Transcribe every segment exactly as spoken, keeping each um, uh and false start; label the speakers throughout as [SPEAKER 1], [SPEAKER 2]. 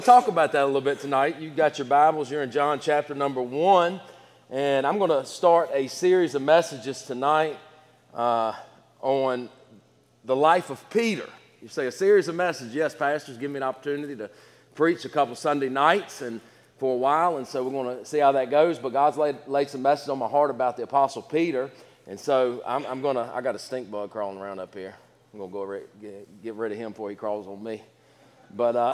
[SPEAKER 1] Talk about that a little bit tonight. You got your Bibles. You're in John chapter number one, and I'm going to start a series of messages tonight uh, on the life of Peter. You say a series of messages. Yes, pastors give me an opportunity to preach a couple Sunday nights and for a while, and so we're going to see how that goes. But God's laid, laid some messages on my heart about the Apostle Peter, and so I'm, I'm going to. I got a stink bug crawling around up here. I'm going to go re- get, get rid of him before he crawls on me. But uh,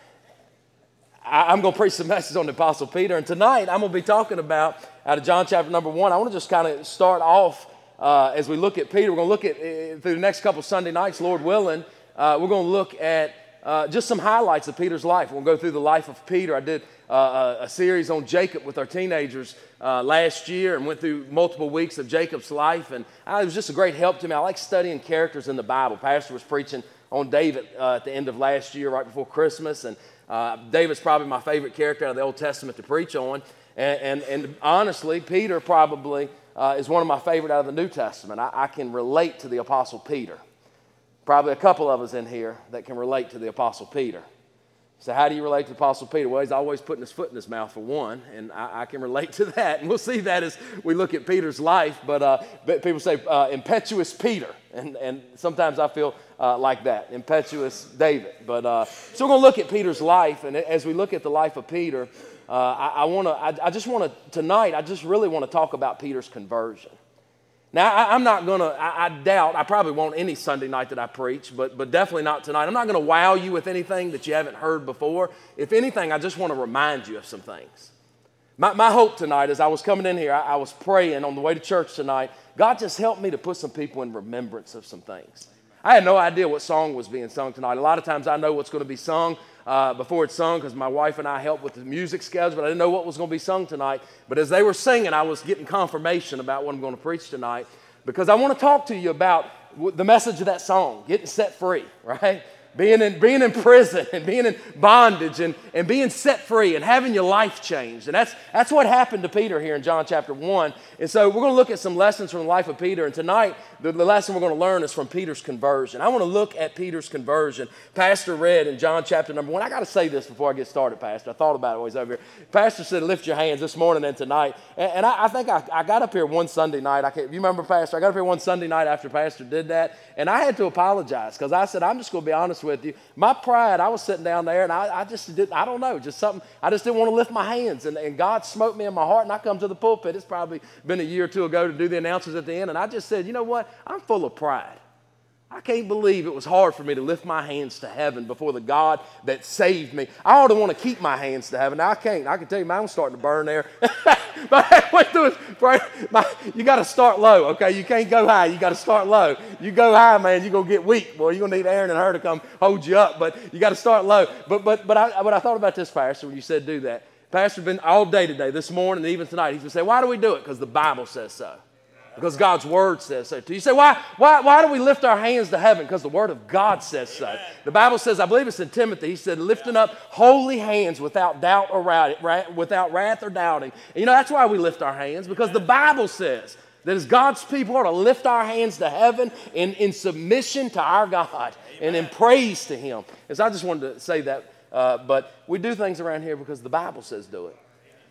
[SPEAKER 1] I'm going to preach some messages on the Apostle Peter, and tonight I'm going to be talking about, out of John chapter number one, I want to just kind of start off uh, as we look at Peter. We're going to look at, uh, through the next couple Sunday nights, Lord willing, uh, we're going to look at uh, just some highlights of Peter's life. We'll go through the life of Peter. I did uh, a, a series on Jacob with our teenagers uh, last year and went through multiple weeks of Jacob's life, and uh, it was just a great help to me. I like studying characters in the Bible. Pastor was preaching on David uh, at the end of last year, right before Christmas, and Uh, David's probably my favorite character out of the Old Testament to preach on. And, and, and honestly, Peter probably uh, is one of my favorite out of the New Testament. I, I can relate to the Apostle Peter. Probably a couple of us in here that can relate to the Apostle Peter. So how do you relate to the Apostle Peter? Well, he's always putting his foot in his mouth for one, and I, I can relate to that. And we'll see that as we look at Peter's life. But, uh, but people say uh, impetuous Peter, and, and sometimes I feel uh, like that, impetuous David. But uh, so we're going to look at Peter's life, and as we look at the life of Peter, uh, I, I want to. I, I just want to tonight. I just really want to talk about Peter's conversion. Now, I, I'm not going to, I, I doubt, I probably won't any Sunday night that I preach, but, but definitely not tonight. I'm not going to wow you with anything that you haven't heard before. If anything, I just want to remind you of some things. My, my hope tonight, as I was coming in here, I, I was praying on the way to church tonight, God just helped me to put some people in remembrance of some things. I had no idea what song was being sung tonight. A lot of times I know what's going to be sung uh, before it's sung because my wife and I help with the music schedule, but I didn't know what was going to be sung tonight. But as they were singing, I was getting confirmation about what I'm going to preach tonight because I want to talk to you about the message of that song, getting set free, right? Being in, being in prison and being in bondage and, and being set free and having your life changed. And that's, that's what happened to Peter here in John chapter one. And so we're going to look at some lessons from the life of Peter. And tonight, the, the lesson we're going to learn is from Peter's conversion. I want to look at Peter's conversion. Pastor read in John chapter number one. I got to say this before I get started, Pastor. I thought about it while he's over here. Pastor said, lift your hands this morning and tonight. And, and I, I think I, I got up here one Sunday night. I can't, you remember, Pastor? I got up here one Sunday night after Pastor did that. And I had to apologize because I said, I'm just going to be honest with you. My pride, I was sitting down there and I, I just did, I don't know, just something, I just didn't want to lift my hands. And, and God smote me in my heart and I come to the pulpit. It's probably been a year or two ago to do the announcements at the end. And I just said, you know what? I'm full of pride. I can't believe it was hard for me to lift my hands to heaven before the God that saved me. I ought to want to keep my hands to heaven. Now, I can't. I can tell you, man, I'm starting to burn there. But halfway through it, my, you got to start low, okay? You can't go high. You got to start low. You go high, man, you're going to get weak. Boy, you're going to need Aaron and her to come hold you up. But you got to start low. But but but I, but I thought about this, Pastor, when you said do that. Pastor's been all day today, this morning, and even tonight. He's going to say, why do we do it? Because the Bible says so. Because God's Word says so. You say, why, why, why do we lift our hands to heaven? Because the Word of God says so. The Bible says, I believe it's in Timothy, he said, lifting up holy hands without doubt or wrath, without wrath or doubting. And you know, that's why we lift our hands, because the Bible says that as God's people are to lift our hands to heaven in, in submission to our God and in praise to Him. And so I just wanted to say that, uh, but we do things around here because the Bible says do it.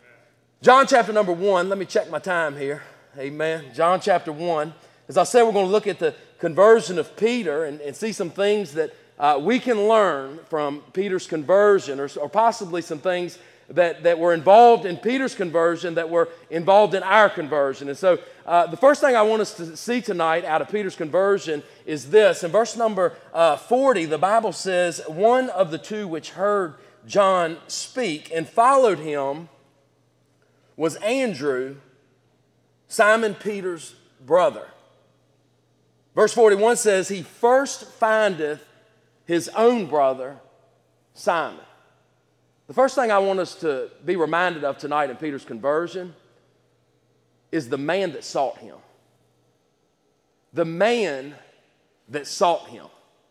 [SPEAKER 1] John chapter number one, let me check my time here. Amen. John chapter one. As I said, we're going to look at the conversion of Peter and, and see some things that uh, we can learn from Peter's conversion or, or possibly some things that, that were involved in Peter's conversion that were involved in our conversion. And so uh, the first thing I want us to see tonight out of Peter's conversion is this. In verse number uh, forty, the Bible says, one of the two which heard John speak and followed him was Andrew, Simon Peter's brother. Verse forty-one says, he first findeth his own brother, Simon. The first thing I want us to be reminded of tonight in Peter's conversion is the man that sought him. The man that sought him.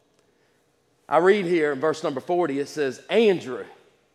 [SPEAKER 1] I read here in verse number forty, it says, Andrew,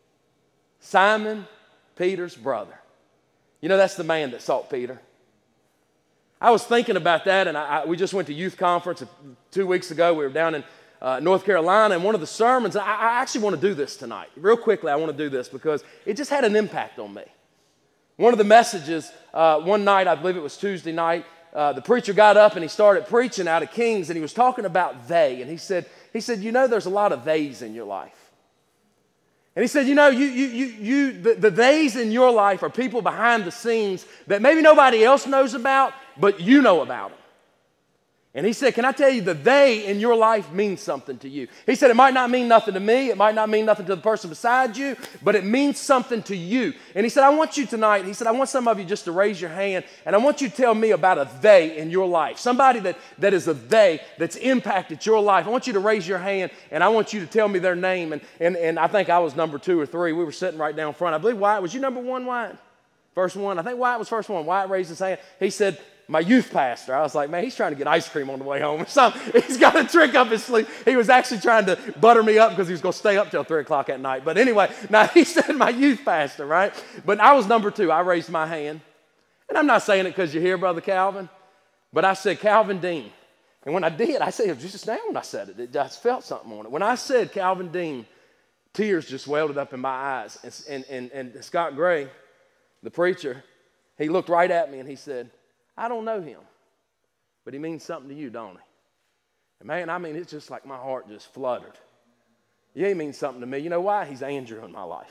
[SPEAKER 1] Simon Peter's brother. You know, that's the man that sought Peter. I was thinking about that, and I, I, we just went to youth conference two weeks ago. We were down in uh, North Carolina, and one of the sermons, I, I actually want to do this tonight. Real quickly, I want to do this because it just had an impact on me. One of the messages, uh, one night, I believe it was Tuesday night, uh, the preacher got up and he started preaching out of Kings, and he was talking about they, and he said, he said, you know, there's a lot of theys in your life. And he said, you know, you, you, you, you, the, the theys in your life are people behind the scenes that maybe nobody else knows about, but you know about them. And he said, can I tell you, the they in your life means something to you. He said, it might not mean nothing to me. It might not mean nothing to the person beside you, but it means something to you. And he said, I want you tonight, he said, I want some of you just to raise your hand, and I want you to tell me about a they in your life. Somebody that, that is a they that's impacted your life. I want you to raise your hand, and I want you to tell me their name. And, and, and I think I was number two or three. We were sitting right down front. I believe Wyatt, was you number one, Wyatt? First one. I think Wyatt was first one. Wyatt raised his hand. He said, my youth pastor. I was like, man, he's trying to get ice cream on the way home or something. He's got a trick up his sleeve. He was actually trying to butter me up because he was going to stay up till three o'clock at night. But anyway, now he said my youth pastor, right? But I was number two. I raised my hand. And I'm not saying it because you're here, Brother Calvin, but I said Calvin Dean. And when I did, I said, it was just now when I said it, it just felt something on it. When I said Calvin Dean, tears just welled up in my eyes. And, and, and, and Scott Gray, the preacher, he looked right at me and he said, I don't know him, but he means something to you, don't he? And man, I mean, it's just like my heart just fluttered. Yeah, he means something to me. You know why? He's Andrew in my life.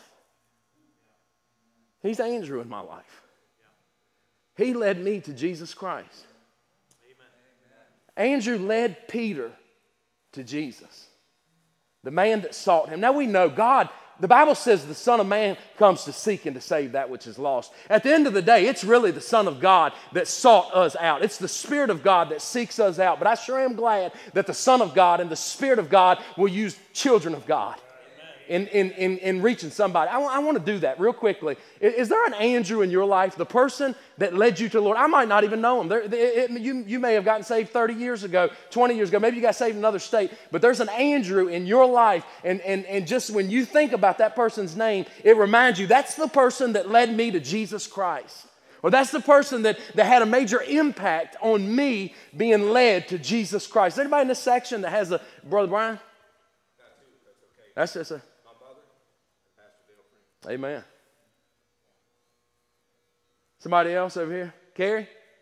[SPEAKER 1] He's Andrew in my life. He led me to Jesus Christ. Amen. Andrew led Peter to Jesus, the man that sought him. Now we know God, the Bible says the Son of Man comes to seek and to save that which is lost. At the end of the day, it's really the Son of God that sought us out. It's the Spirit of God that seeks us out. But I sure am glad that the Son of God and the Spirit of God will use children of God in, in, in, in reaching somebody. I, I want to do that real quickly. Is, is there an Andrew in your life, the person that led you to the Lord? I might not even know him. There, it, it, you, you may have gotten saved thirty years ago, twenty years ago. Maybe you got saved in another state. But there's an Andrew in your life. And, and, and just when you think about that person's name, it reminds you that's the person that led me to Jesus Christ. Or that's the person that, that had a major impact on me being led to Jesus Christ. Is there anybody in this section that has a, Brother Brian? That's just a... Amen. Somebody else over here? Carrie?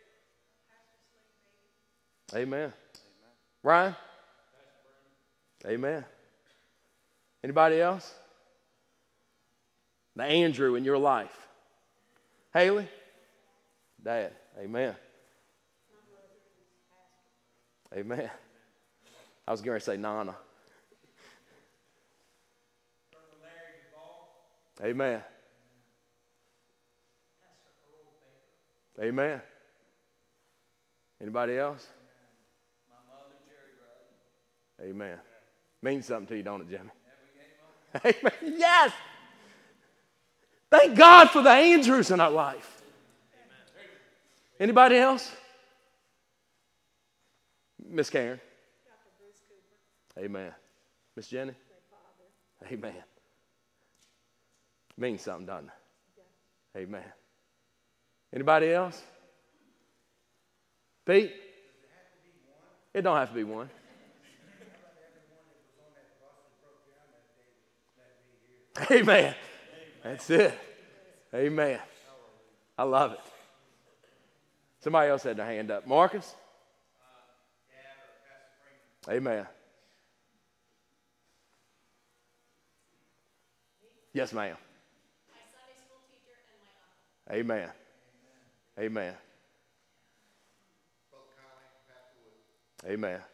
[SPEAKER 1] Amen. Ryan? Amen. Anybody else? The Andrew in your life. Haley? Dad. Amen. Amen. I was going to say Nana. Amen. Amen. Anybody else?
[SPEAKER 2] My mother, Jerry Rudd.
[SPEAKER 1] Amen. Means something to you, don't it, Jimmy? Amen. Yes. Thank God for the Andrews in our life. Amen. Anybody else? Miss Karen.
[SPEAKER 3] Doctor Bruce Cooper.
[SPEAKER 1] Amen. Miss Jenny.
[SPEAKER 3] My father.
[SPEAKER 1] Amen. Means something, doesn't it?
[SPEAKER 3] Yeah.
[SPEAKER 1] Amen. Anybody else? Pete? It don't have to be one. Amen. That's it. Amen. I love it. Somebody else had their hand up. Marcus? Amen. Yes, ma'am. Amen. Amen. Amen.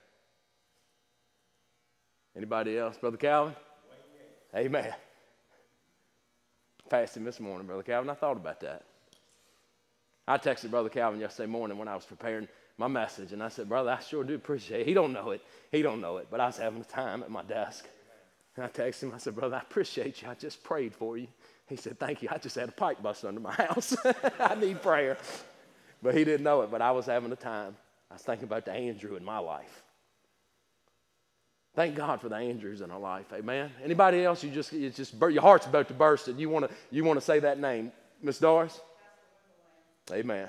[SPEAKER 1] Anybody else? Brother Calvin? Amen. Passed him this morning, Brother Calvin. I thought about that. I texted Brother Calvin yesterday morning when I was preparing my message, and I said, brother, I sure do appreciate it. He don't know it. He don't know it, but I was having a time at my desk. And I texted him. I said, brother, I appreciate you. I just prayed for you. He said, thank you. I just had a pipe bust under my house. I need prayer. But he didn't know it, but I was having a time. I was thinking about the Andrew in my life. Thank God for the Andrews in our life. Amen. Anybody else? You just, it's just your heart's about to burst, and you want to, you want to say that name, Miss Doris. Amen.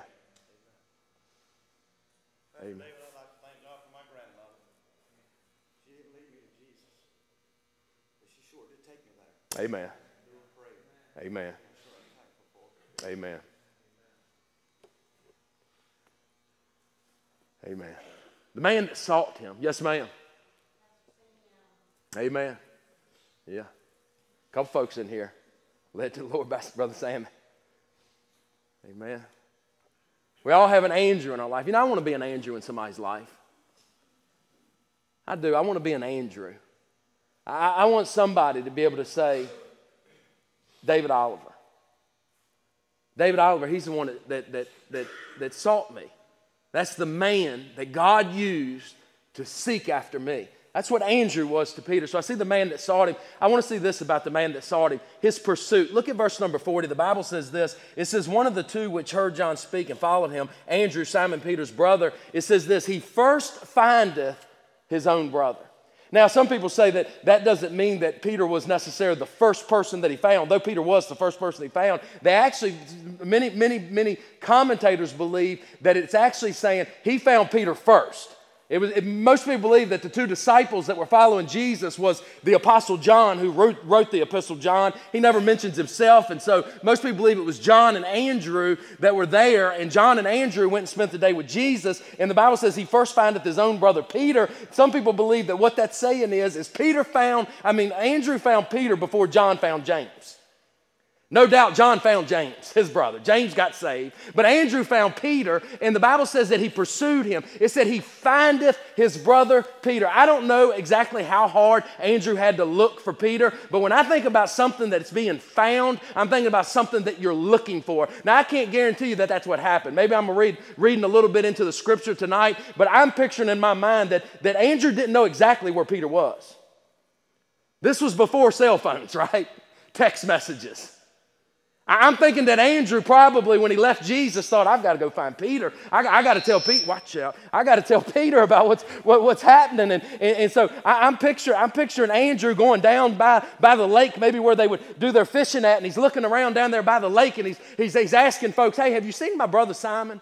[SPEAKER 1] Amen.
[SPEAKER 2] David, I'd like to thank God for my grandmother. She didn't lead me to
[SPEAKER 1] Amen. Amen. Amen. Amen. The man that sought him. Yes, ma'am. Amen. Yeah. A couple folks in here led to the Lord by Brother Sammy. Amen. We all have an Andrew in our life. You know, I want to be an Andrew in somebody's life. I do. I want to be an Andrew. I, I want somebody to be able to say, David Oliver. David Oliver, he's the one that, that, that, that, that sought me. That's the man that God used to seek after me. That's what Andrew was to Peter. So I see the man that sought him. I want to see this about the man that sought him, his pursuit. Look at verse number forty. The Bible says this. It says, one of the two which heard John speak and followed him, Andrew, Simon Peter's brother, it says this, he first findeth his own brother. Now, some people say that that doesn't mean that Peter was necessarily the first person that he found. Though Peter was the first person he found, they actually, many, many, many commentators believe that it's actually saying he found Peter first. It was, it, most people believe that the two disciples that were following Jesus was the Apostle John, who wrote, wrote the Epistle John. He never mentions himself, and so most people believe it was John and Andrew that were there, and John and Andrew went and spent the day with Jesus, and the Bible says he first findeth his own brother Peter. Some people believe that what that's saying is, is Peter found, I mean, Andrew found Peter before John found James. No doubt John found James, his brother. James got saved. But Andrew found Peter, and the Bible says that he pursued him. It said he findeth his brother Peter. I don't know exactly how hard Andrew had to look for Peter, but when I think about something that's being found, I'm thinking about something that you're looking for. Now, I can't guarantee you that that's what happened. Maybe I'm read, reading a little bit into the scripture tonight, but I'm picturing in my mind that, that Andrew didn't know exactly where Peter was. This was before cell phones, right? Text messages. I'm thinking that Andrew probably, when he left Jesus, thought, I've got to go find Peter. I, I got to tell Pete, watch out. I got to tell Peter about what's what, what's happening. And, and, and so I, I'm, picture, I'm picturing Andrew going down by, by the lake, maybe where they would do their fishing at, and he's looking around down there by the lake, and he's, he's, he's asking folks, hey, have you seen my brother Simon?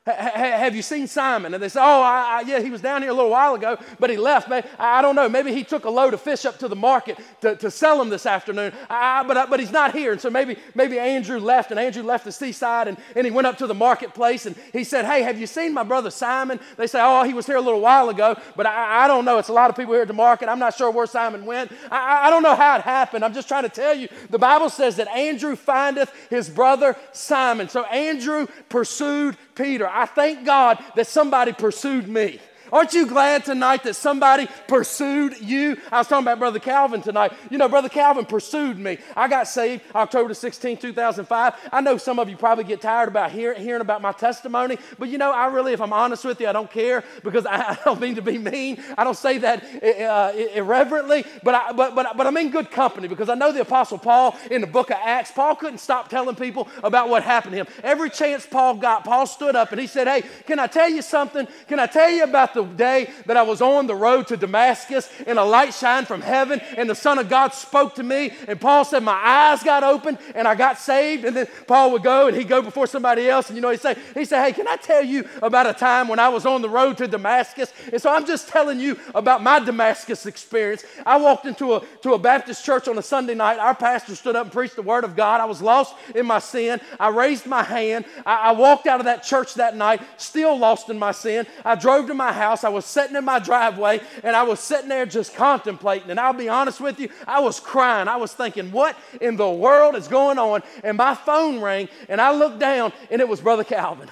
[SPEAKER 1] Have you seen Simon? And they say, oh, I, I, yeah, he was down here a little while ago, but he left. Maybe, I don't know. Maybe he took a load of fish up to the market to, to sell them this afternoon, I, but, but he's not here. And so maybe, maybe Andrew left, and Andrew left the seaside, and, and he went up to the marketplace, and he said, hey, have you seen my brother Simon? They say, oh, he was here a little while ago, but I, I don't know. It's a lot of people here at the market. I'm not sure where Simon went. I, I don't know how it happened. I'm just trying to tell you, the Bible says that Andrew findeth his brother Simon. So Andrew pursued Peter. I thank God that somebody pursued me. Aren't you glad tonight that somebody pursued you? I was talking about Brother Calvin tonight. You know, Brother Calvin pursued me. I got saved October sixteenth, two thousand five. I know some of you probably get tired about hear, hearing about my testimony, but you know, I really, if I'm honest with you, I don't care, because I, I don't mean to be mean. I don't say that uh, irreverently, but, I, but, but, but I'm in good company, because I know the Apostle Paul in the book of Acts, Paul couldn't stop telling people about what happened to him. Every chance Paul got, Paul stood up and he said, hey, can I tell you something? Can I tell you about the the day that I was on the road to Damascus and a light shined from heaven and the Son of God spoke to me, and Paul said my eyes got opened and I got saved? And then Paul would go and he'd go before somebody else, and you know, he'd say, he said, hey, can I tell you about a time when I was on the road to Damascus? And so I'm just telling you about my Damascus experience. I walked into a, to a Baptist church on a Sunday night. Our pastor stood up and preached the word of God. I was lost in my sin. I raised my hand. I, I walked out of that church that night, still lost in my sin. I drove to my house. I was sitting in my driveway, and I was sitting there just contemplating. And I'll be honest with you, I was crying. I was thinking, what in the world is going on? And my phone rang, and I looked down, and it was Brother Calvin.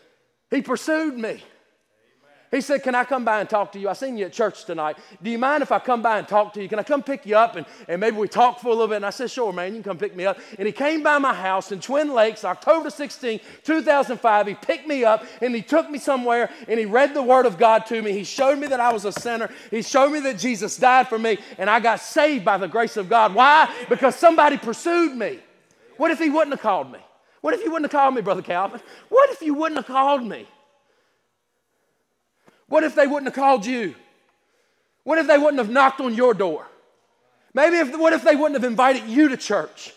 [SPEAKER 1] He pursued me. He said, can I come by and talk to you? I seen you at church tonight. Do you mind if I come by and talk to you? Can I come pick you up and, and maybe we talk for a little bit? And I said, sure, man, you can come pick me up. And he came by my house in Twin Lakes, October sixteenth, two thousand five. He picked me up and he took me somewhere and he read the word of God to me. He showed me that I was a sinner. He showed me that Jesus died for me, and I got saved by the grace of God. Why? Because somebody pursued me. What if he wouldn't have called me? What if you wouldn't have called me, Brother Calvin? What if you wouldn't have called me? What if they wouldn't have called you? What if they wouldn't have knocked on your door? Maybe if, what if they wouldn't have invited you to church?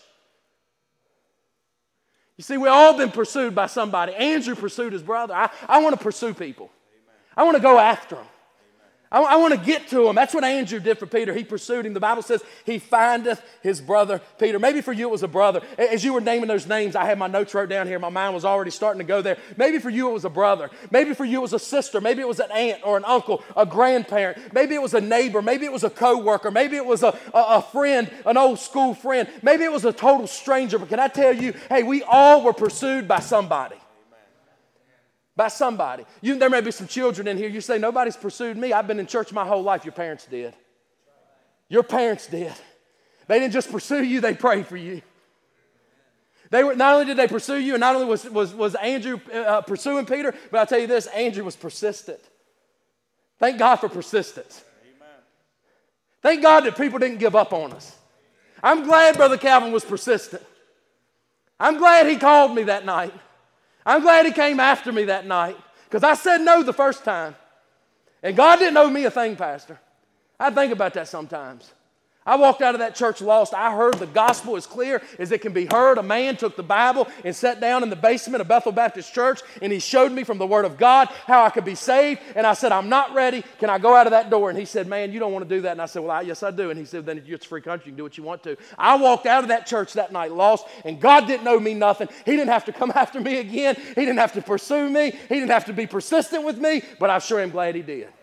[SPEAKER 1] You see, we've all been pursued by somebody. Andrew pursued his brother. I, I want to pursue people. Amen. I want to go after them. I, I want to get to him. That's what Andrew did for Peter. He pursued him. The Bible says he findeth his brother Peter. Maybe for you it was a brother. As you were naming those names, I had my notes wrote down here. My mind was already starting to go there. Maybe for you it was a brother. Maybe for you it was a sister. Maybe it was an aunt or an uncle, a grandparent. Maybe it was a neighbor. Maybe it was a coworker. Maybe it was a, a, a friend, an old school friend. Maybe it was a total stranger. But can I tell you, hey, we all were pursued by somebody. By somebody. You, there may be some children in here. You say, nobody's pursued me. I've been in church my whole life. Your parents did. Your parents did. They didn't just pursue you, they prayed for you. They were, not only did they pursue you, and not only was, was, was Andrew uh, pursuing Peter, but I'll tell you this, Andrew was persistent. Thank God for persistence. Amen. Thank God that people didn't give up on us. I'm glad Brother Calvin was persistent. I'm glad he called me that night. I'm glad he came after me that night because I said no the first time. And God didn't owe me a thing, Pastor. I think about that sometimes. I walked out of that church lost. I heard the gospel as clear as it can be heard. A man took the Bible and sat down in the basement of Bethel Baptist Church, and he showed me from the Word of God how I could be saved. And I said, I'm not ready. Can I go out of that door? And he said, man, you don't want to do that. And I said, well, I, yes, I do. And he said, then it's a free country. You can do what you want to. I walked out of that church that night lost, and God didn't owe me nothing. He didn't have to come after me again. He didn't have to pursue me. He didn't have to be persistent with me, but I sure am glad he did.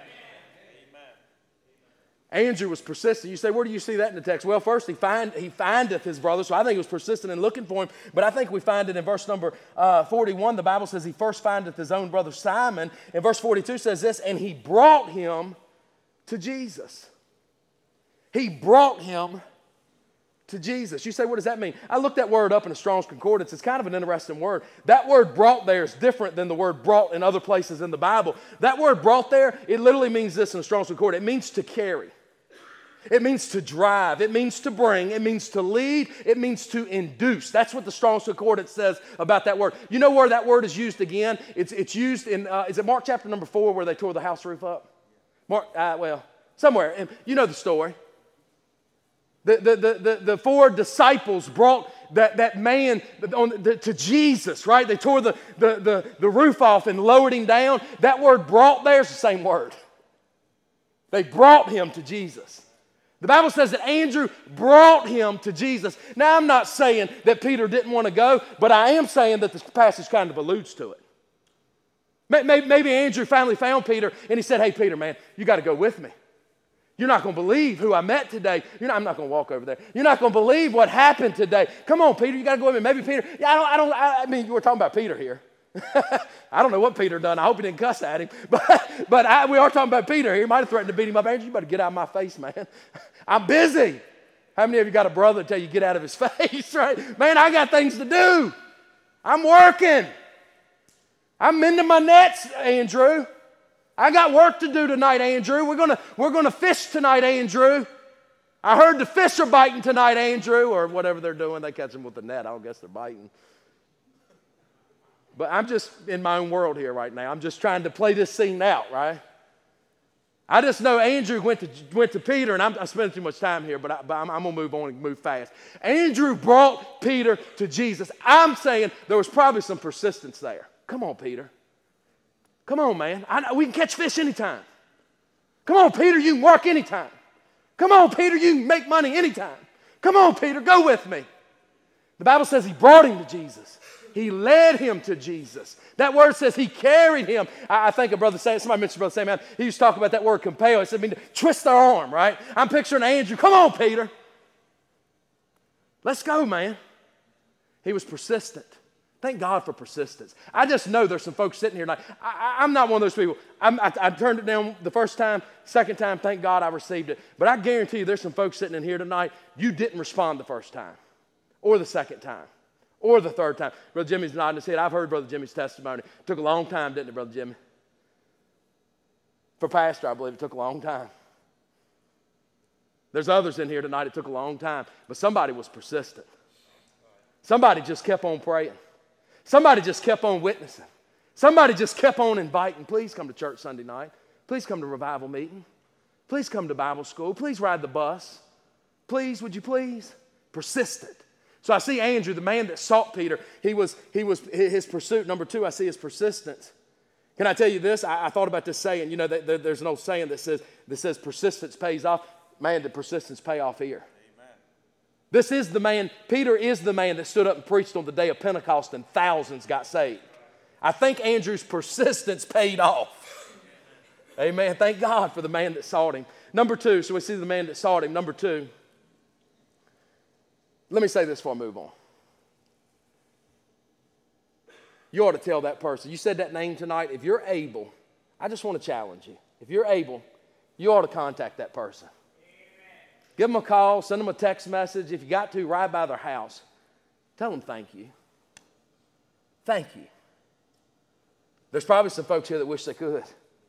[SPEAKER 1] Andrew was persistent. You say, where do you see that in the text? Well, first, he, find, he findeth his brother, so I think he was persistent in looking for him, but I think we find it in verse number uh, forty-one. The Bible says he first findeth his own brother Simon, and verse forty-two says this, and he brought him to Jesus. He brought him to Jesus. You say, what does that mean? I looked that word up in a Strong's Concordance. It's kind of an interesting word. That word brought there is different than the word brought in other places in the Bible. That word brought there, it literally means this in a Strong's Concordance. It means to carry. It means to drive. It means to bring. It means to lead. It means to induce. That's what the Strong's Concordance says about that word. You know where that word is used again? It's, it's used in, uh, is it Mark chapter number four where they tore the house roof up? Mark, uh, well, somewhere. And you know the story. The, the, the, the, the four disciples brought that, that man on the, to Jesus, right? They tore the, the, the, the roof off and lowered him down. That word brought there is the same word. They brought him to Jesus. The Bible says that Andrew brought him to Jesus. Now, I'm not saying that Peter didn't want to go, but I am saying that this passage kind of alludes to it. Maybe, maybe Andrew finally found Peter, and he said, hey, Peter, man, you got to go with me. You're not going to believe who I met today. You're not, I'm not going to walk over there. You're not going to believe what happened today. Come on, Peter, you got to go with me. Maybe Peter, yeah, I don't, I don't, I mean, you were talking about Peter here. I don't know what Peter done. I hope he didn't cuss at him. But, but I, we are talking about Peter here. He might have threatened to beat him up. Andrew, you better get out of my face, man. I'm busy. How many of you got a brother that tell you get out of his face, right? Man, I got things to do. I'm working. I'm mending my nets, Andrew. I got work to do tonight, Andrew. We're gonna, we're gonna fish tonight, Andrew. I heard the fish are biting tonight, Andrew, or whatever they're doing. They catch them with the net. I don't guess they're biting. But I'm just in my own world here right now. I'm just trying to play this scene out, right? I just know Andrew went to, went to Peter, and I'm, I'm spending too much time here, but, I, but I'm, I'm going to move on and move fast. Andrew brought Peter to Jesus. I'm saying there was probably some persistence there. Come on, Peter. Come on, man. I, we can catch fish anytime. Come on, Peter, you can work anytime. Come on, Peter, you can make money anytime. Come on, Peter, go with me. The Bible says he brought him to Jesus. He led him to Jesus. That word says he carried him. I, I think of Brother Sam, somebody mentioned Brother Sam, man, he used to talk about that word compel. He said, I mean, twist their arm, right? I'm picturing Andrew. Come on, Peter. Let's go, man. He was persistent. Thank God for persistence. I just know there's some folks sitting here tonight. I, I, I'm not one of those people. I'm, I, I turned it down the first time, second time, thank God I received it. But I guarantee you there's some folks sitting in here tonight, you didn't respond the first time or the second time. Or the third time. Brother Jimmy's nodding his head. I've heard Brother Jimmy's testimony. It took a long time, didn't it, Brother Jimmy? For pastor, I believe it took a long time. There's others in here tonight, it took a long time. But somebody was persistent. Somebody just kept on praying. Somebody just kept on witnessing. Somebody just kept on inviting. Please come to church Sunday night. Please come to revival meeting. Please come to Bible school. Please ride the bus. Please, would you please? Persistent. So I see Andrew, the man that sought Peter, he was, he was his pursuit. Number two, I see his persistence Can I tell you this? I, I thought about this saying. You know, there, there's an old saying that says, that says persistence pays off. Man, did persistence pay off here. Amen. This is the man, Peter is the man that stood up and preached on the day of Pentecost and thousands got saved. I think Andrew's persistence paid off. Amen. Thank God for the man that sought him. Number two, so we see the man that sought him. Number two, let me say this before I move on. You ought to tell that person. You said that name tonight. If you're able, I just want to challenge you. If you're able, you ought to contact that person. Amen. Give them a call, send them a text message. If you got to, ride by their house. Tell them thank you. Thank you. There's probably some folks here that wish they could.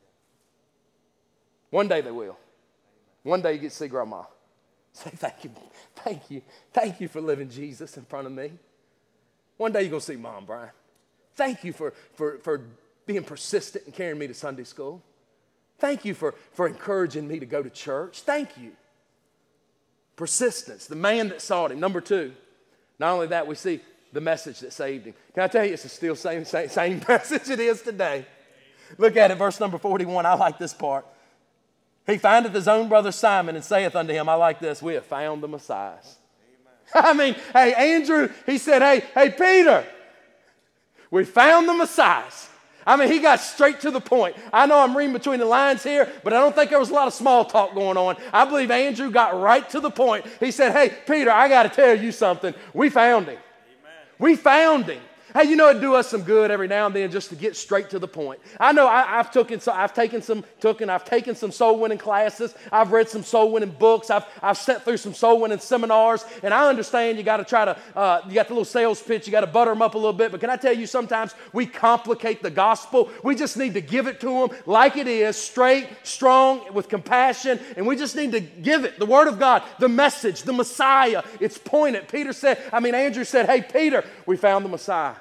[SPEAKER 1] One day they will. One day you get to see Grandma. Say thank you. Thank you. Thank you for living Jesus in front of me. One day you're going to see Mom, Brian. Thank you for, for, for being persistent and carrying me to Sunday school. Thank you for, for encouraging me to go to church. Thank you. Persistence, the man that sought him. Number two, not only that, we see the message that saved him. Can I tell you, it's the still same, same, same message it is today. Look at it, verse number forty-one. I like this part. He findeth his own brother Simon and saith unto him, I like this, we have found the Messiah. I mean, hey, Andrew, he said, hey, hey, Peter, we found the Messiah. I mean, he got straight to the point. I know I'm reading between the lines here, but I don't think there was a lot of small talk going on. I believe Andrew got right to the point. He said, hey, Peter, I got to tell you something. We found him. Amen. We found him. Hey, you know, it'd do us some good every now and then just to get straight to the point. I know I, I've taken, so I've taken some, taken, I've taken some soul winning classes. I've read some soul winning books. I've, I've sat through some soul winning seminars, and I understand you got to try to, uh, you got the little sales pitch. You got to butter them up a little bit. But can I tell you, sometimes we complicate the gospel. We just need to give it to them like it is, straight, strong, with compassion, and we just need to give it the Word of God, the message, the Messiah. It's pointed. Peter said, I mean, Andrew said, hey, Peter, we found the Messiah.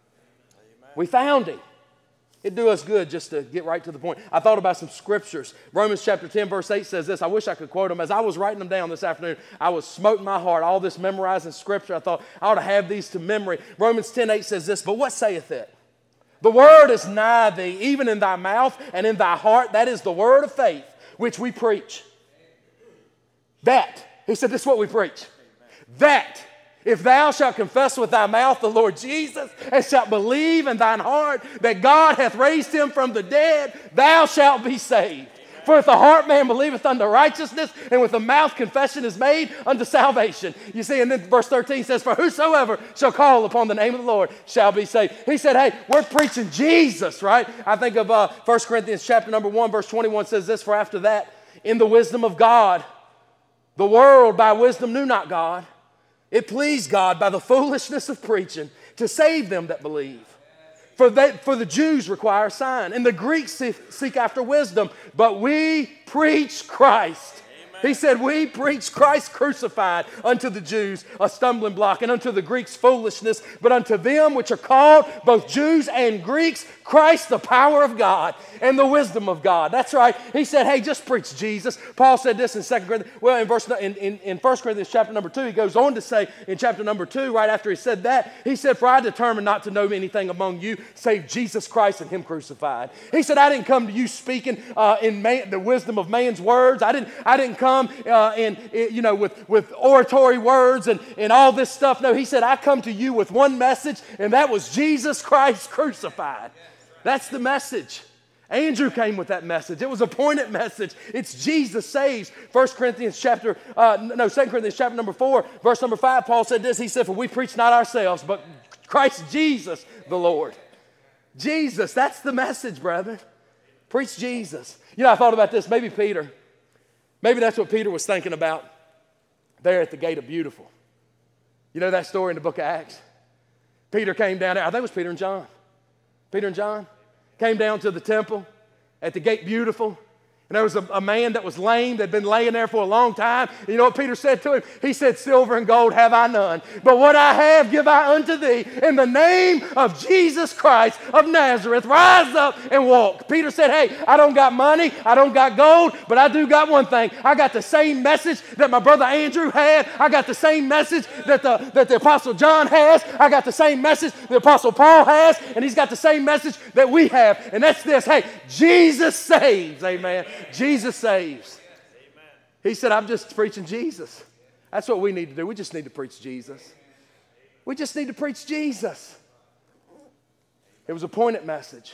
[SPEAKER 1] We found him. It'd do us good just to get right to the point. I thought about some scriptures. Romans chapter ten, verse eight says this. I wish I could quote them. As I was writing them down this afternoon, I was smoting my heart. All this memorizing scripture, I thought I ought to have these to memory. Romans ten, eight says this, but what saith it? The word is nigh thee, even in thy mouth and in thy heart. That is the word of faith, which we preach. That, he said, this is what we preach. That, if thou shalt confess with thy mouth the Lord Jesus, and shalt believe in thine heart that God hath raised him from the dead, thou shalt be saved. Amen. For if the heart man believeth unto righteousness, and with the mouth confession is made unto salvation. You see, and then verse thirteen says, for whosoever shall call upon the name of the Lord shall be saved. He said, hey, we're preaching Jesus, right? I think of uh, First Corinthians chapter number one, verse twenty-one says this, for after that, in the wisdom of God, the world by wisdom knew not God. It pleased God by the foolishness of preaching to save them that believe. For, they, for the Jews require a sign, and the Greeks seek, seek after wisdom, but we preach Christ. He said, we preach Christ crucified, unto the Jews a stumbling block, and unto the Greeks foolishness, but unto them which are called, both Jews and Greeks, Christ the power of God and the wisdom of God. That's right. He said, hey, just preach Jesus. Paul said this in Second Corinthians, well, in verse in, in, in First Corinthians chapter number two, he goes on to say in chapter number two, right after he said that, he said, for I determined not to know anything among you save Jesus Christ and him crucified. He said, I didn't come to you speaking uh, in man, the wisdom of man's words. I didn't, I didn't come Uh, in, in, you know, with, with oratory words and, and all this stuff. No, he said, I come to you with one message, and that was Jesus Christ crucified. That's the message. Andrew came with that message. It was a pointed message. It's Jesus saves. First Corinthians chapter, uh, no, Second Corinthians chapter number four, verse number five, Paul said this. He said, for we preach not ourselves, but Christ Jesus the Lord. Jesus, that's the message, brethren. Preach Jesus. You know, I thought about this. Maybe Peter. Maybe that's what Peter was thinking about there at the gate of Beautiful. You know that story in the book of Acts? Peter came down there. I think it was Peter and John. Peter and John came down to the temple at the gate Beautiful. And there was a, a man that was lame that had been laying there for a long time. You know what Peter said to him? He said, silver and gold have I none, but what I have give I unto thee. In the name of Jesus Christ of Nazareth, rise up and walk. Peter said, hey, I don't got money, I don't got gold, but I do got one thing. I got the same message that my brother Andrew had. I got the same message that the, that the Apostle John has. I got the same message the Apostle Paul has, and he's got the same message that we have. And that's this, hey, Jesus saves, amen. Jesus saves. He said, I'm just preaching Jesus. That's what we need to do. We just need to preach Jesus. We just need to preach Jesus. It was a pointed message.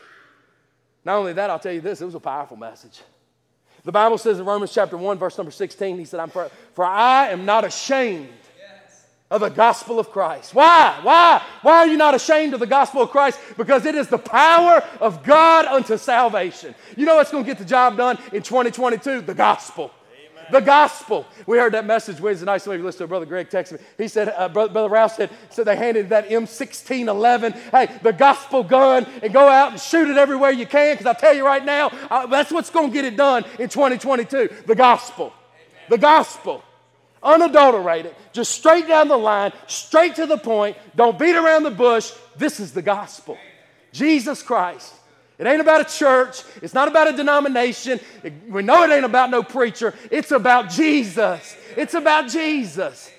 [SPEAKER 1] Not only that, I'll tell you this, it was a powerful message. The Bible says in Romans chapter one, verse number sixteen, he said, I'm for, for I am not ashamed of the gospel of Christ. Why? Why? Why are you not ashamed of the gospel of Christ? Because it is the power of God unto salvation. You know what's going to get the job done in twenty twenty-two? The gospel. Amen. The gospel. We heard that message Wednesday night. Some of you listened to Brother Greg text me. He said, uh, Brother, Brother Ralph said, so they handed that M sixteen eleven, hey, the gospel gun, and go out and shoot it everywhere you can, because I tell you right now, uh, that's what's going to get it done in twenty twenty-two. The gospel. Amen. The gospel. Unadulterated, just straight down the line, straight to the point. Don't beat around the bush. This is the gospel. Jesus Christ. It ain't about a church. It's not about a denomination. It, we know it ain't about no preacher. It's about Jesus. It's about Jesus.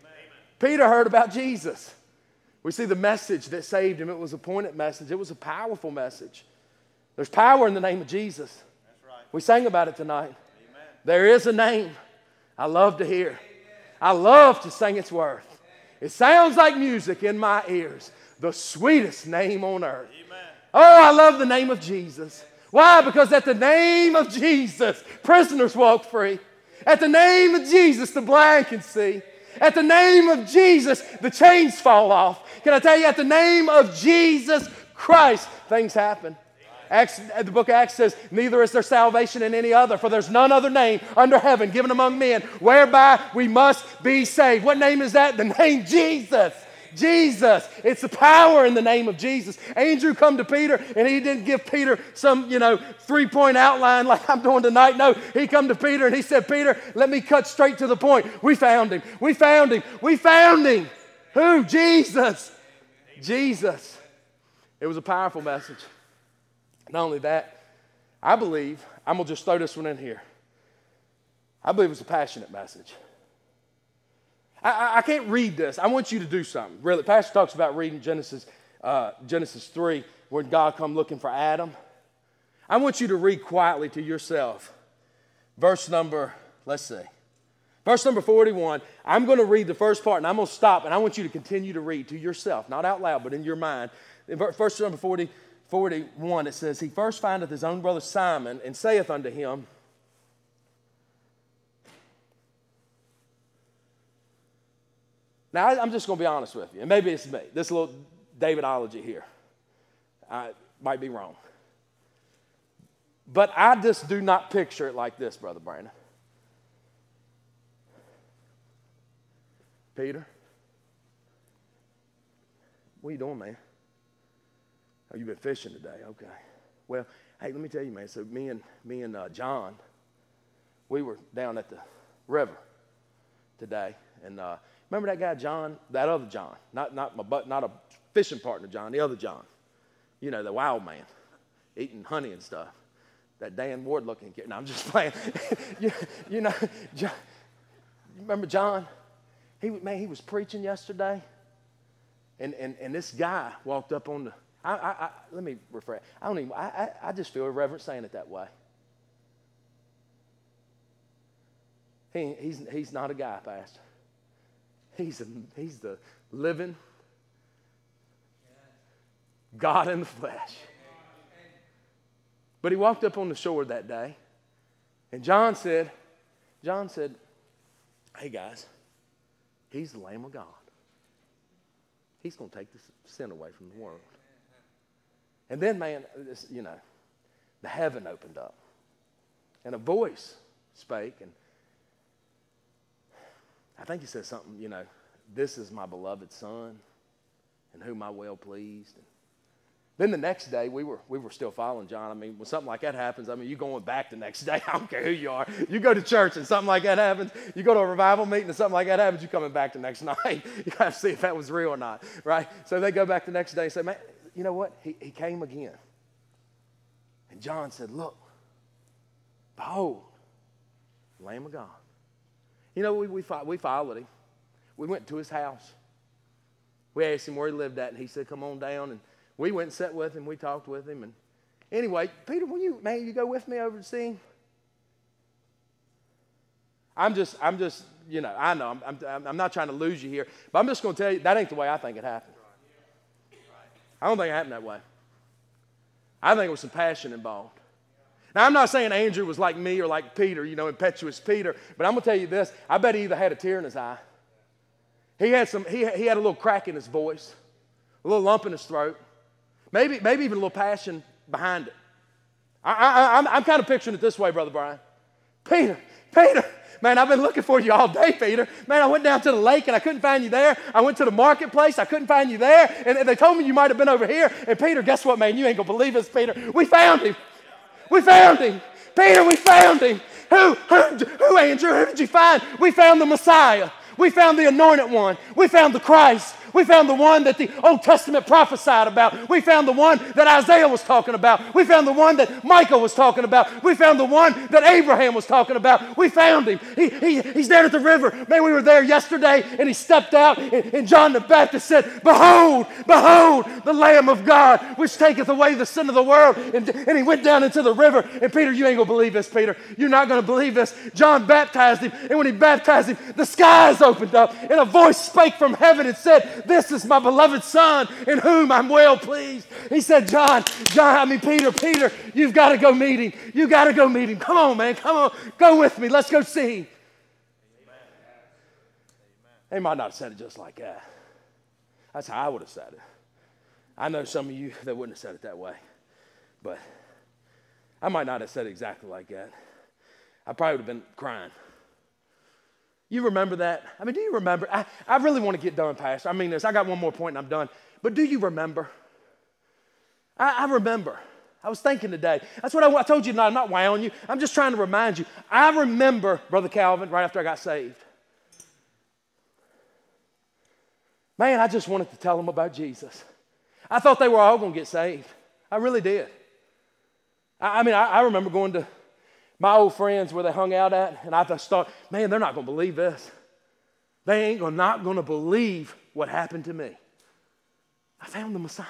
[SPEAKER 1] Peter heard about Jesus. We see the message that saved him. It was a pointed message. It was a powerful message. There's power in the name of Jesus. That's right. We sang about it tonight. Amen. There is a name I love to hear. I love to sing its worth. It sounds like music in my ears. The sweetest name on earth. Amen. Oh, I love the name of Jesus. Why? Because at the name of Jesus, prisoners walk free. At the name of Jesus, the blind can see. At the name of Jesus, the chains fall off. Can I tell you, at the name of Jesus Christ, things happen. Acts, the book of Acts says, neither is there salvation in any other, for there's none other name under heaven given among men whereby we must be saved. What name is that? The name Jesus. Jesus. It's the power in the name of Jesus. Andrew come to Peter, and he didn't give Peter some, you know, three-point outline like I'm doing tonight. No, he come to Peter, and he said, Peter, let me cut straight to the point. We found him. We found him. We found him. Who? Jesus. Jesus. It was a powerful message. Not only that, I believe, I'm going to just throw this one in here. I believe it's a passionate message. I, I, I can't read this. I want you to do something. Really, Pastor talks about reading Genesis, uh, Genesis three, when God come looking for Adam. I want you to read quietly to yourself. Verse number, let's see. Verse number forty-one, I'm going to read the first part, and I'm going to stop, and I want you to continue to read to yourself, not out loud, but in your mind. In verse number forty, forty-one, it says, he first findeth his own brother Simon, and saith unto him, now I'm just going to be honest with you, and maybe it's me, this little Davidology here. I might be wrong. But I just do not picture it like this, Brother Brandon. Peter, what are you doing, man? Oh, you've been fishing today? Okay. Well, hey, let me tell you, man. So me and me and uh, John, we were down at the river today, and uh, remember that guy John, that other John, not not my but not a fishing partner John, the other John, you know, the wild man, eating honey and stuff. That Dan Ward looking kid. No, I'm just playing. you, you know, John, remember John? He man, he was preaching yesterday, and and and this guy walked up on the. I, I, I, let me rephrase. I don't even. I, I, I just feel irreverent saying it that way. He, he's he's not a guy, Pastor. He's a, he's the living God in the flesh. But he walked up on the shore that day, and John said, John said, "Hey guys, he's the Lamb of God. He's going to take the sin away from the world." And then, man, this, you know, the heaven opened up, and a voice spake, and I think he said something, you know, "This is my beloved Son, in whom I well pleased." And Then the next day, we were we were still following John. I mean, when something like that happens, I mean, you're going back the next day. I don't care who you are. You go to church and something like that happens. You go to a revival meeting and something like that happens, you're coming back the next night. You have to see if that was real or not, right? So they go back the next day and say, man, you know what? He, he came again. And John said, look, behold, Lamb of God. You know, we, we, we followed him. We went to his house. We asked him where he lived at, and he said, come on down. And we went and sat with him. We talked with him. And anyway, Peter, will you, man, you go with me over to see him? I'm just, I'm just, you know, I know, I'm, I'm, I'm not trying to lose you here, but I'm just going to tell you, that ain't the way I think it happened. I don't think it happened that way. I think there was some passion involved. Now, I'm not saying Andrew was like me or like Peter, you know, impetuous Peter, but I'm going to tell you this. I bet he either had a tear in his eye. He had some, he, he had a little crack in his voice, a little lump in his throat, maybe, maybe even a little passion behind it. I, I, I'm, I'm kind of picturing it this way, Brother Brian. Peter, Peter, man, I've been looking for you all day, Peter. Man, I went down to the lake and I couldn't find you there. I went to the marketplace, I couldn't find you there. And, and they told me you might have been over here. And Peter, guess what, man? You ain't going to believe this, Peter. We found him. We found him. Peter, we found him. Who, who, who, Andrew, who did you find? We found the Messiah. We found the anointed one. We found the Christ. We found the one that the Old Testament prophesied about. We found the one that Isaiah was talking about. We found the one that Micah was talking about. We found the one that Abraham was talking about. We found him. He, he, he's down at the river. Man, we were there yesterday, and he stepped out, and, and John the Baptist said, behold, behold, the Lamb of God, which taketh away the sin of the world. And, and he went down into the river. And Peter, you ain't going to believe this, Peter. You're not going to believe this. John baptized him, and when he baptized him, the skies opened up, and a voice spake from heaven and said, this is my beloved Son in whom I'm well pleased. He said, John, John, I mean, Peter, Peter, you've got to go meet him. You got to go meet him. Come on, man. Come on. Go with me. Let's go see him. Amen. They might not have said it just like that. That's how I would have said it. I know some of you that wouldn't have said it that way. But I might not have said it exactly like that. I probably would have been crying. You remember that? I mean, do you remember? I, I really want to get done, Pastor. I mean this. I got one more point and I'm done. But do you remember? I, I remember. I was thinking today. That's what I, I told you tonight. I'm not wowing you. I'm just trying to remind you. I remember, Brother Calvin, right after I got saved. Man, I just wanted to tell them about Jesus. I thought they were all going to get saved. I really did. I, I mean, I, I remember going to my old friends where they hung out at, and I just thought, man, they're not going to believe this. They ain't gonna, not going to believe what happened to me. I found the Messiah.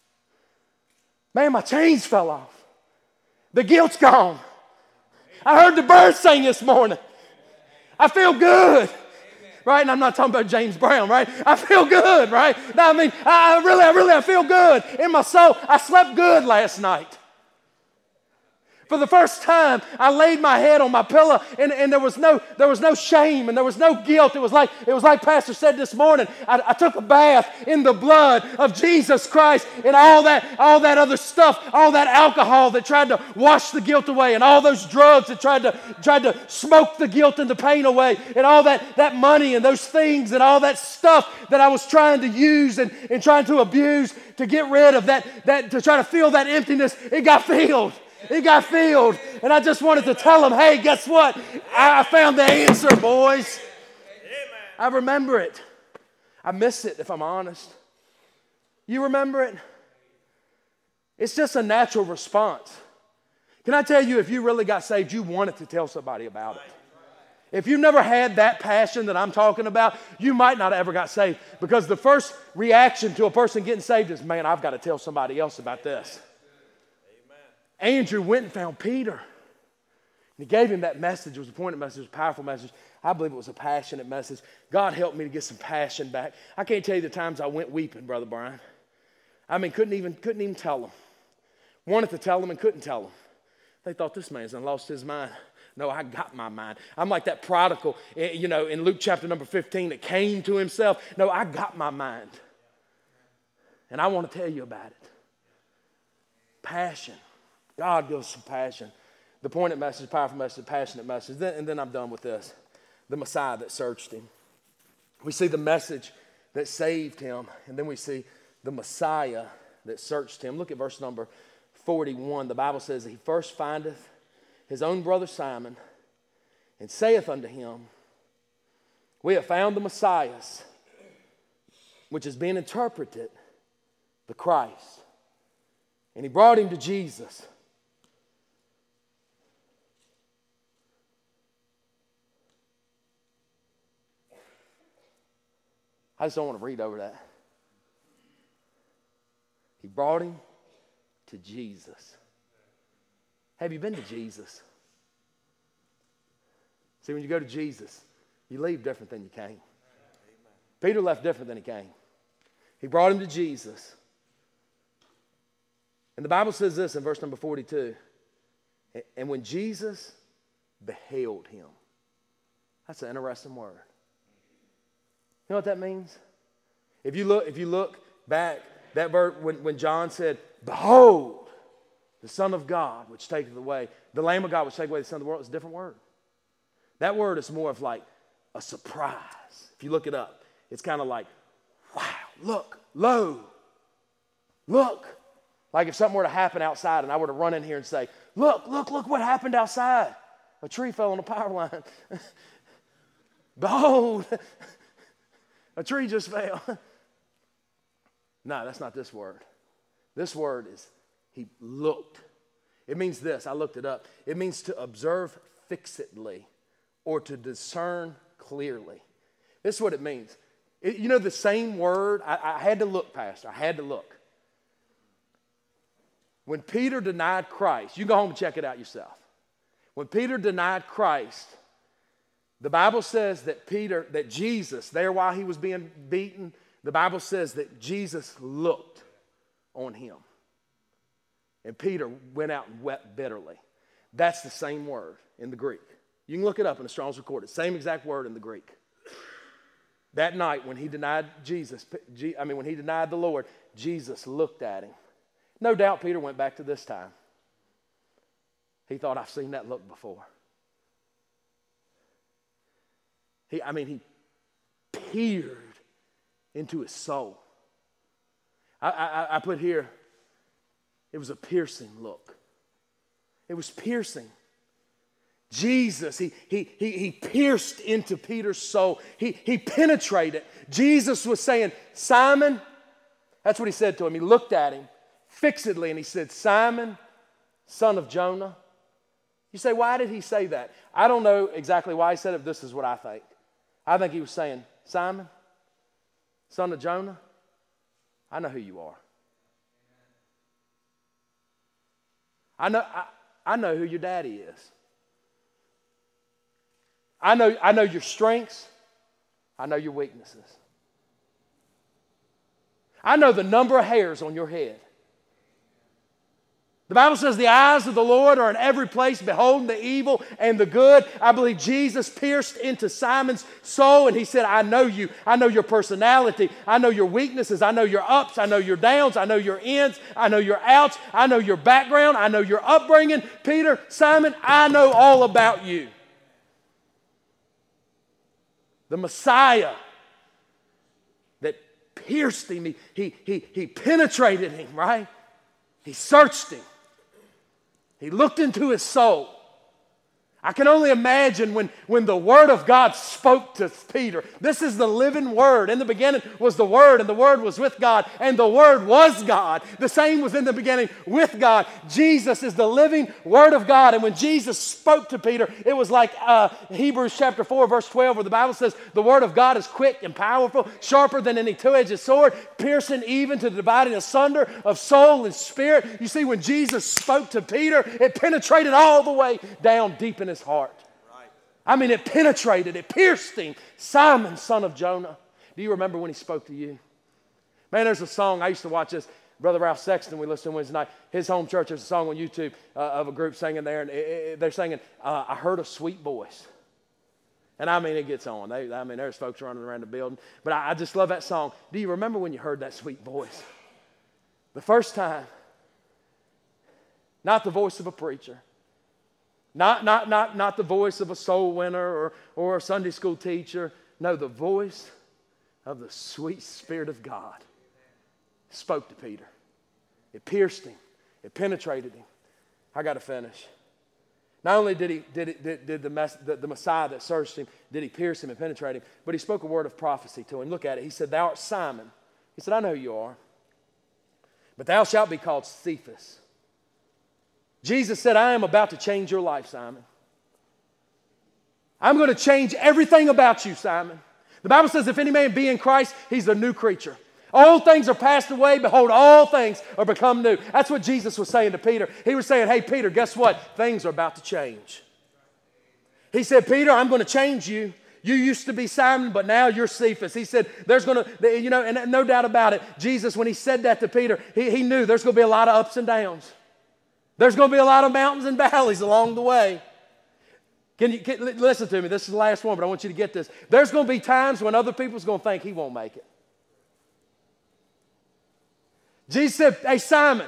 [SPEAKER 1] Man, my chains fell off. The guilt's gone. I heard the birds sing this morning. I feel good. Right? And I'm not talking about James Brown, right? I feel good, right? No, I mean, I really, I really, I feel good in my soul. I slept good last night. For the first time, I laid my head on my pillow, and, and there was no there was no shame, and there was no guilt. It was like it was like Pastor said this morning. I, I took a bath in the blood of Jesus Christ, and all that all that other stuff, all that alcohol that tried to wash the guilt away, and all those drugs that tried to tried to smoke the guilt and the pain away, and all that that money and those things and all that stuff that I was trying to use and, and trying to abuse to get rid of that that to try to fill that emptiness. It got filled. It got filled, and I just wanted to tell them, hey, guess what? I found the answer, boys. I remember it. I miss it, if I'm honest. You remember it? It's just a natural response. Can I tell you, if you really got saved, you wanted to tell somebody about it. If you never had that passion that I'm talking about, you might not have ever got saved, because the first reaction to a person getting saved is, man, I've got to tell somebody else about this. Andrew went and found Peter. And he gave him that message. It was a pointed message, it was a powerful message. I believe it was a passionate message. God helped me to get some passion back. I can't tell you the times I went weeping, Brother Brian. I mean, couldn't even, couldn't even tell them. Wanted to tell them and couldn't tell them. They thought, this man's done lost his mind. No, I got my mind. I'm like that prodigal, you know, in Luke chapter number fifteen that came to himself. No, I got my mind. And I want to tell you about it. Passion. God gives some passion. The pointed message, powerful message, passionate message. Then, and then I'm done with this. The Messiah that searched him. We see the message that saved him, and then we see the Messiah that searched him. Look at verse number forty-one. The Bible says, he first findeth his own brother Simon, and saith unto him, we have found the Messiah, which is being interpreted, the Christ. And he brought him to Jesus. I just don't want to read over that. He brought him to Jesus. Have you been to Jesus? See, when you go to Jesus, you leave different than you came. Amen. Peter left different than he came. He brought him to Jesus. And the Bible says this in verse number forty-two. And when Jesus beheld him. That's an interesting word. You know what that means? If you look, if you look back, that word, when, when John said, behold, the Son of God, which taketh away, the Lamb of God, which taketh away the sin of the world, it's a different word. That word is more of like a surprise. If you look it up, it's kind of like, wow, look, lo, look. Like if something were to happen outside and I were to run in here and say, look, look, look what happened outside. A tree fell on a power line. Behold, a tree just fell. No, that's not this word. This word is, he looked. It means this, I looked it up. It means to observe fixedly or to discern clearly. This is what it means. It, you know the same word, I, I had to look, Pastor, I had to look. When Peter denied Christ, you can go home and check it out yourself. When Peter denied Christ, the Bible says that Peter, that Jesus, there while he was being beaten, the Bible says that Jesus looked on him. And Peter went out and wept bitterly. That's the same word in the Greek. You can look it up in the Strong's Recorded. Same exact word in the Greek. That night when he denied Jesus, I mean when he denied the Lord, Jesus looked at him. No doubt Peter went back to this time. He thought, I've seen that look before. He, I mean, he peered into his soul. I, I, I put here, it was a piercing look. It was piercing. Jesus, he, he, he, he pierced into Peter's soul. He, he penetrated. Jesus was saying, Simon, that's what he said to him. He looked at him fixedly and he said, Simon, son of Jonah. You say, why did he say that? I don't know exactly why he said it, but this is what I think. I think he was saying, Simon, son of Jonah, I know who you are. I know, I, I know who your daddy is. I know, I know your strengths. I know your weaknesses. I know the number of hairs on your head. The Bible says the eyes of the Lord are in every place, beholding the evil and the good. I believe Jesus pierced into Simon's soul and he said, I know you. I know your personality. I know your weaknesses. I know your ups. I know your downs. I know your ins. I know your outs. I know your background. I know your upbringing. Peter, Simon, I know all about you. The Messiah that pierced him, he, he, he, he penetrated him, right? He searched him. He looked into his soul. I can only imagine when, when the Word of God spoke to Peter. This is the living Word. In the beginning was the Word, and the Word was with God, and the Word was God. The same was in the beginning with God. Jesus is the living Word of God. And when Jesus spoke to Peter, it was like uh, Hebrews chapter four, verse twelve, where the Bible says, the Word of God is quick and powerful, sharper than any two-edged sword, piercing even to the dividing asunder of soul and spirit. You see, when Jesus spoke to Peter, it penetrated all the way down deep in his heart. Right. I mean, it penetrated, it pierced him. Simon, son of Jonah. Do you remember when he spoke to you? Man, there's a song, I used to watch this. Brother Ralph Sexton, we listened to Wednesday night. His home church, there's a song on YouTube uh, of a group singing there, and it, it, they're singing, uh, I heard a sweet voice. And I mean, it gets on. They, I mean, there's folks running around the building. But I, I just love that song. Do you remember when you heard that sweet voice? The first time. Not the voice of a preacher. Not, not, not, not the voice of a soul winner or, or a Sunday school teacher. No, the voice of the sweet Spirit of God spoke to Peter. It pierced him. It penetrated him. I got to finish. Not only did he did it, did, did the, mess, the the Messiah that searched him, did he pierce him and penetrate him, but he spoke a word of prophecy to him. Look at it. He said, "Thou art Simon." He said, "I know who you are, but thou shalt be called Cephas." Jesus said, "I am about to change your life, Simon. I'm going to change everything about you, Simon." The Bible says, if any man be in Christ, he's a new creature. Old things are passed away. Behold, all things are become new. That's what Jesus was saying to Peter. He was saying, hey, Peter, guess what? Things are about to change. He said, Peter, I'm going to change you. You used to be Simon, but now you're Cephas. He said, there's going to, you know, and no doubt about it, Jesus, when he said that to Peter, he, he knew there's going to be a lot of ups and downs. There's going to be a lot of mountains and valleys along the way. Can you can, listen to me? This is the last one, but I want you to get this. There's going to be times when other people's going to think he won't make it. Jesus said, hey, Simon,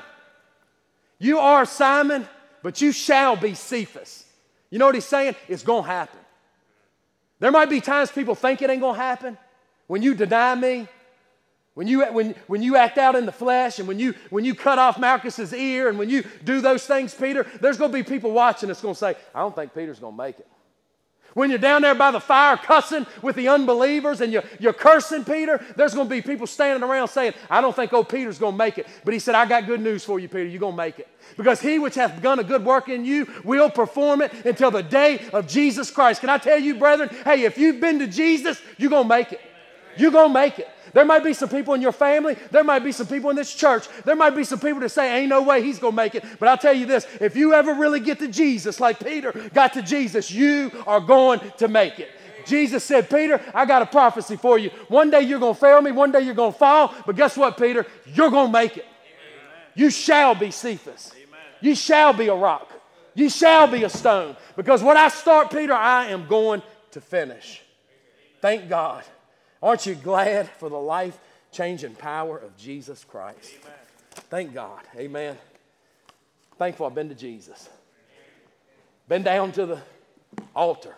[SPEAKER 1] you are Simon, but you shall be Cephas. You know what he's saying? It's going to happen. There might be times people think it ain't going to happen. When you deny me, when you, when, when you act out in the flesh, and when you, when you cut off Malchus's ear, and when you do those things, Peter, there's going to be people watching that's going to say, I don't think Peter's going to make it. When you're down there by the fire cussing with the unbelievers and you're, you're cursing Peter, there's going to be people standing around saying, I don't think old Peter's going to make it. But he said, I got good news for you, Peter. You're going to make it. Because he which hath begun a good work in you will perform it until the day of Jesus Christ. Can I tell you, brethren, hey, if you've been to Jesus, you're going to make it. You're going to make it. There might be some people in your family. There might be some people in this church. There might be some people that say, ain't no way he's going to make it. But I'll tell you this, if you ever really get to Jesus like Peter got to Jesus, you are going to make it. Jesus said, Peter, I got a prophecy for you. One day you're going to fail me. One day you're going to fall. But guess what, Peter? You're going to make it. Amen. You shall be Cephas. Amen. You shall be a rock. You shall be a stone. Because when I start, Peter, I am going to finish. Thank God. Aren't you glad for the life-changing power of Jesus Christ? Amen. Thank God. Amen. Thankful I've been to Jesus. Been down to the altar.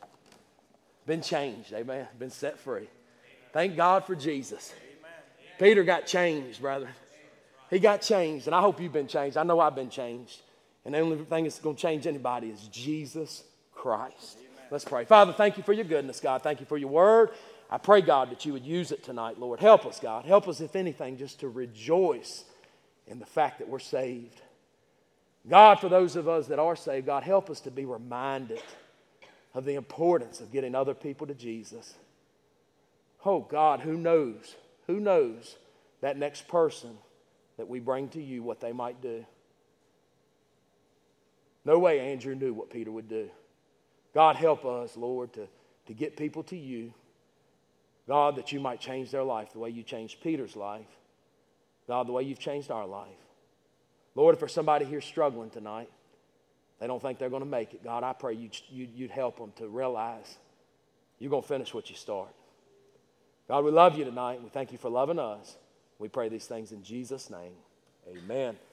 [SPEAKER 1] Been changed. Amen. Been set free. Thank God for Jesus. Peter got changed, brother. He got changed, and I hope you've been changed. I know I've been changed. And the only thing that's going to change anybody is Jesus Christ. Let's pray. Father, thank you for your goodness, God. Thank you for your word. I pray, God, that you would use it tonight, Lord. Help us, God. Help us, if anything, just to rejoice in the fact that we're saved. God, for those of us that are saved, God, help us to be reminded of the importance of getting other people to Jesus. Oh, God, who knows? Who knows that next person that we bring to you, what they might do? No way Andrew knew what Peter would do. God, help us, Lord, to, to get people to you. God, that you might change their life the way you changed Peter's life. God, the way you've changed our life. Lord, if there's somebody here struggling tonight, they don't think they're going to make it. God, I pray you'd, you'd, you'd help them to realize you're going to finish what you start. God, we love you tonight. We thank you for loving us. We pray these things in Jesus' name. Amen.